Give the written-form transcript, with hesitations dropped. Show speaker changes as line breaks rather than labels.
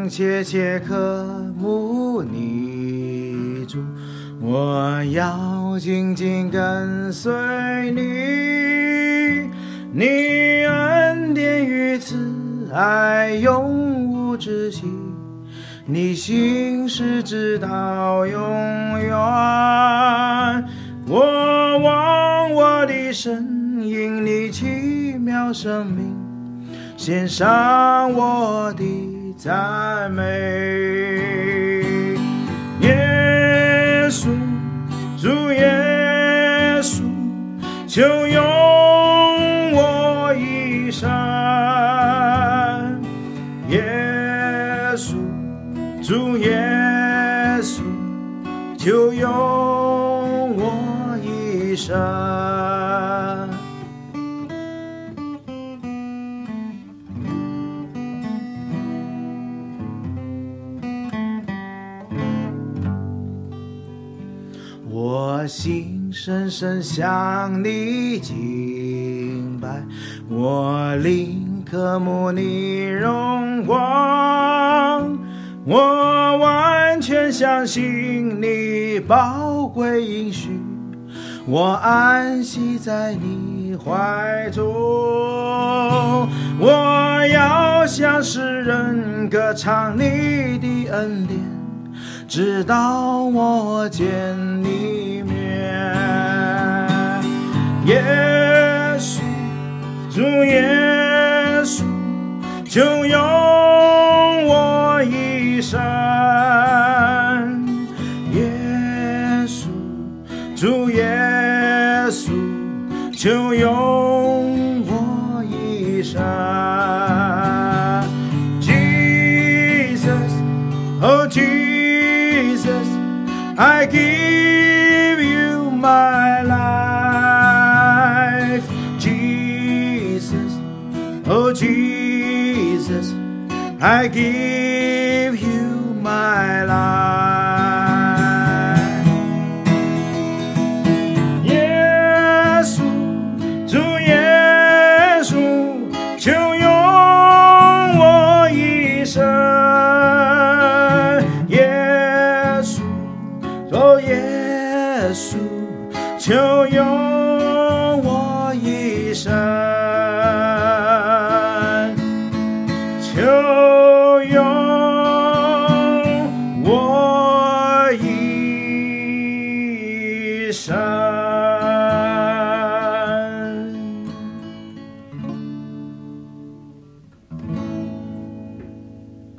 切切渴慕你主，我要紧紧跟随你，你恩典与慈爱永无止息，你心事直到永远。我望我的神，因你奇妙生命，献上我的赞美。耶稣，主耶稣，就用我一生。耶稣，主耶稣，就用我一生。我心深深向你敬拜，我灵渴慕你荣光，我完全相信你宝贵应许，我安息在你怀中。我要向世人歌唱你的恩典，直到我见你面。耶稣，主耶稣，就用我一生。耶稣，主耶稣，就用我一生。Jesus, oh Jesus, I give you my life. Jesus, oh Jesus, I give you my life. 耶稣，主耶稣，就用我一生。耶稣，哦耶稣，就用我一生，就用我一生。